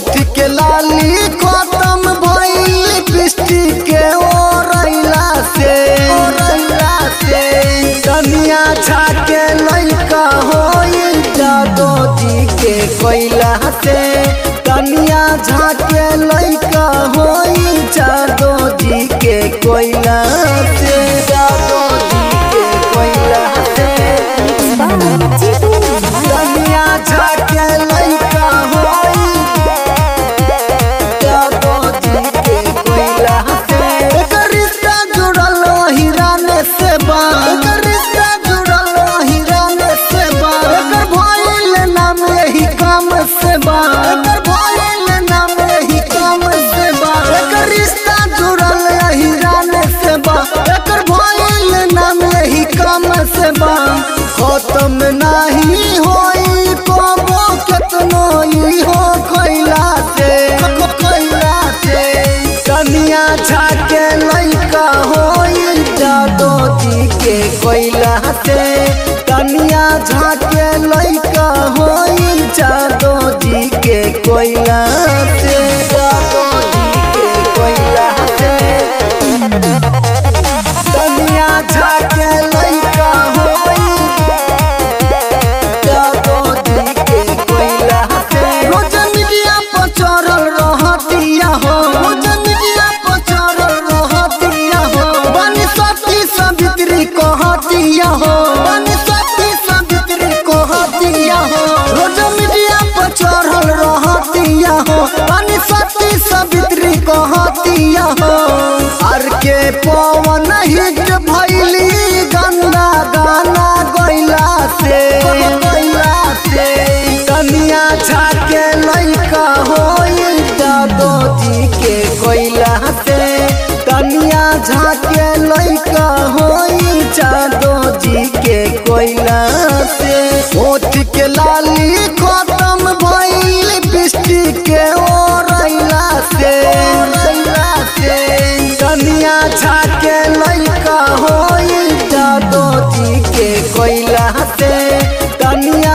होठ के लाली खत्म भइल लिपस्टिक के ओरैला से कनिया छाके लइका होई जादो जी के कोइला से कनिया झाके लइका होई जादो जी के कोइला से जादो जी के कोइला से कनिया झाके लइका होई जादो जी के कोइला से एकर रिश्ता जुड़ल हिराने से बा एकर रिश्ता जुड़ल हिराने से बा एकर भइल नाम यही काम से बा एकर भइल नाम यही काम से बा एकर रिश्ता जुड़ल हिराने से बा एकर भइल नाम यही काम से बा खत्म नाही होई कबो केतनो ई हो कोइला से कनिया छाके लइका होई जादो जी के कोइला से कनिया झाके लइका होई जादो जी के कोइला से जादो जी के कोइला से कनिया झाके लइका होई जादो जी के कोइला से रोज मीडिया पर चढ़ल रहतिया हो रोज मीडिया पर चढ़ल रहतिया हो बनी सती सावित्री कहतिया हो बनी सती सावित्री कहतिया हो रोज मीडिया पर चढ़ल रहतिया हो बनी सती सावित्री कहतिया हो आर के पवन हिट भइली गंदा गाना गइला से कनिया छाके लइका होई जादो जी के कोइला से कनिया झाके लइका होई जादो जी के कोइला से होठ के लाली खत्म भइल लिपस्टिक के ओरैला से कनिया छाके लइका होई जादो जी के कोइला से कनिया